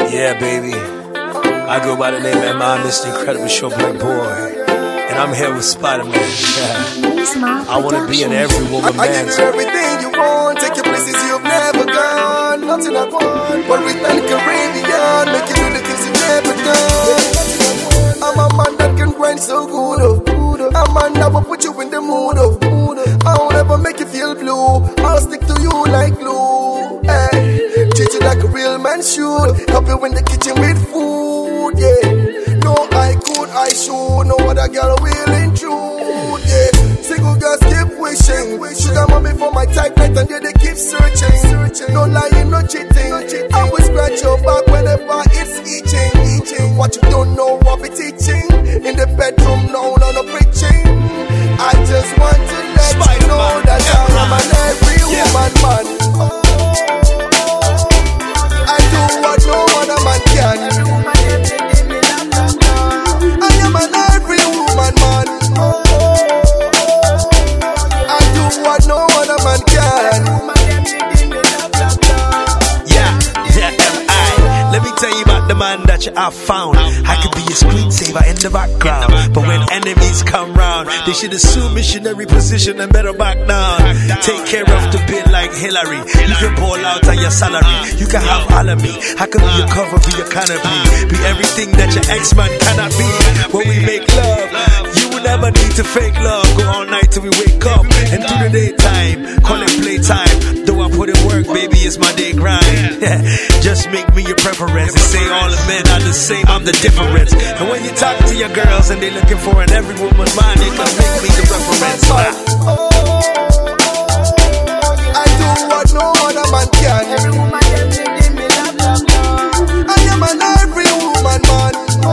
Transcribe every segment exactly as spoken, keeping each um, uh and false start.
Yeah, baby. I go by the name of my Mister Incredible Showboy Boy. And I'm here with Spider-Man. Yeah. I want to be in every woman I, I give you everything you want. Take you places you've never gone. Nothing I want. But with the Caribbean, make you do the things you've never done. I'm a man that can grind so good. Oh. I'm a man that will put you in the mood. Oh. I won't ever make you feel blue. I'll stick to you like glue. Hey. Treat you like a real man should. Help you in the kitchen with food. Yeah. No, I could, I should. No other girl will intrude. Yeah. Single girls keep wishing. Sugar mommy for my type night and yeah, they keep searching. No lying, no cheating. I will scratch your back whenever it's itching. Eating what you don't know, I'll be teaching. In the bedroom, no, no, no preaching. I just want to let Spider you know that I am an every woman man. I do what no other man can. I am an every woman man. I do what no other man can. Yeah, yeah, M I. Let me tell you about the man that you have found. I could be a screensaver in the background, but when enemies come round, they should assume missionary position and better back down. Take care of the bill like Hillary. You can ball out on your salary. You can have all of me. I could be your cover, be your canopy, be everything that your ex-man cannot be. When we make love, you will never need to fake love. Go all night till we wake up, and through the daytime, call it playtime. Though I put in work, baby, it's my day grind. Just make me your preference. They say all the men are the same, I'm the difference. And when you talk to your girls and they looking for an every woman man, you can make me the reference. I do what no other man can. Every woman them need me love, love, love. I am an every woman man.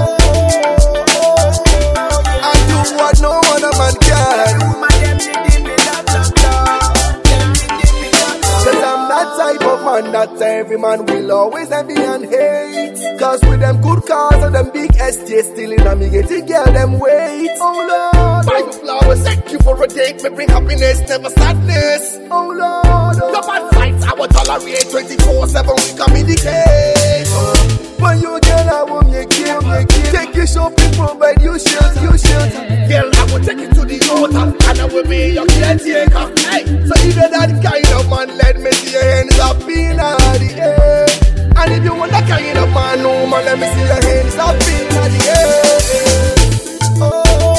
I do what no other man can. Every woman them need me love, love, love. Cause I'm that type of man that every man will always envy and hate. Cause with them good cars and them big estates, still in a me get to girl them wait. Oh Lord, buy you flowers, thank you for a date. Me bring happiness, never sadness. Oh Lord, oh. Your bad fights I will tolerate. Twenty-four seven we communicate. Oh. When you girl I want you kill, you kill. Take you shopping, provide you shelter, you shelter. Girl I will take you to the altar, and I will be your caretaker. Hey, so if you're that kind of man, let me see your hands up in the air. And if you want that kind of man, no man, let me see your hands up in the air. Oh,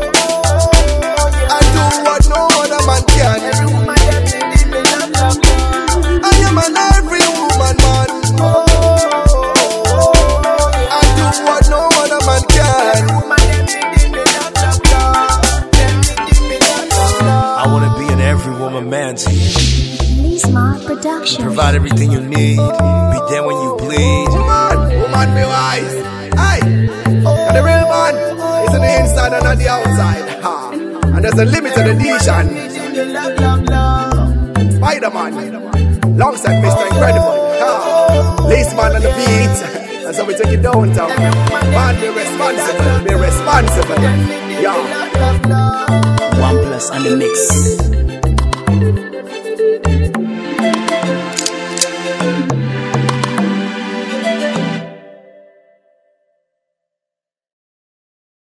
I do what no other man can. Every woman them need me love, love, love. I am an every woman man. Oh, I do what no other man can. Every woman them need me love, love, love. Them need me love, love, love. I want to be an every woman man to you. Smart production. Provide everything you need. Be there when you bleed. Woman, woman be wise. Aye. And the real man is on the inside and on the outside. Ha. And there's a limit to the edition. Spider-Man. Alongside Mister Incredible. Ha. Lace man on the beat. And so we take it downtown. Man be responsible. Be responsible. Yeah. One plus on the mix.